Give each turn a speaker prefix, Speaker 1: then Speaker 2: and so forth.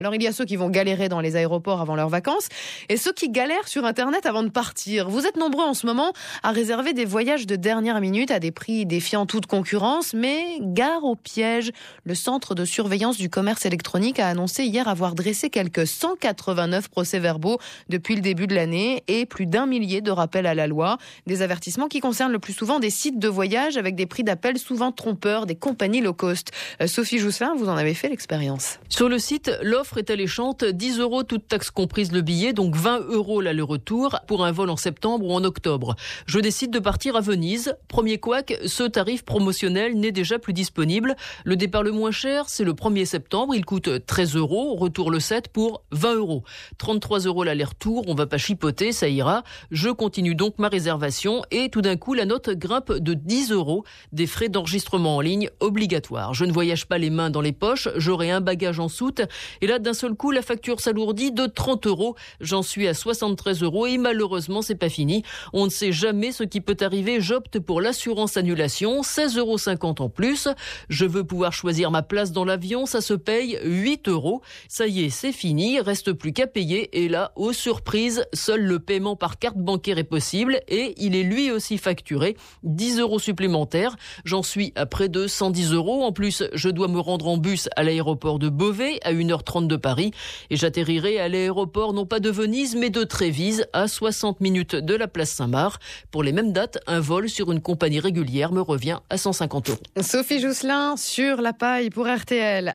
Speaker 1: Alors il y a ceux qui vont galérer dans les aéroports avant leurs vacances et ceux qui galèrent sur Internet avant de partir. Vous êtes nombreux en ce moment à réserver des voyages de dernière minute à des prix défiant toute concurrence, mais gare au piège. Le Centre de surveillance du commerce électronique a annoncé hier avoir dressé quelques 189 procès-verbaux depuis le début de l'année et plus d'1 millier de rappels à la loi. Des avertissements qui concernent le plus souvent des sites de voyage avec des prix d'appel souvent trompeurs, des compagnies low cost. Sophie Jousselin, vous en avez fait l'expérience.
Speaker 2: Sur le site, l'offre est alléchante, 10 € toute taxe comprise le billet, donc 20 € l'aller-retour pour un vol en septembre ou en octobre. Je décide de partir à Venise. Premier couac, ce tarif promotionnel n'est déjà plus disponible. Le départ le moins cher, c'est le 1er septembre, il coûte 13 €, retour le 7 pour 20 €. 33 € l'aller-retour, on va pas chipoter, ça ira. Je continue donc ma réservation et tout d'un coup la note grimpe de 10 €, des frais d'enregistrement en ligne obligatoires. Je ne voyage pas les mains dans les poches, j'aurai un bagage en soute et là d'un seul coup la facture s'alourdit de 30 €. J'en suis à 73 € et malheureusement c'est pas fini. On ne sait jamais ce qui peut arriver, j'opte pour l'assurance annulation, 16,50 € en plus. Je veux pouvoir choisir ma place dans l'avion, ça se paye 8 €. Ça y est, c'est fini, reste plus qu'à payer et là, aux surprises, seul le paiement par carte bancaire est possible et il est lui aussi facturé, 10 € supplémentaires. J'en suis à près de 110 €. En plus, je dois me rendre en bus à l'aéroport de Beauvais à 1h30 de Paris et j'atterrirai à l'aéroport non pas de Venise mais de Trévise à 60 minutes de la place Saint-Marc. Pour les mêmes dates, un vol sur une compagnie régulière me revient à 150 €.
Speaker 1: Sophie Jousselin sur La Paille pour RTL.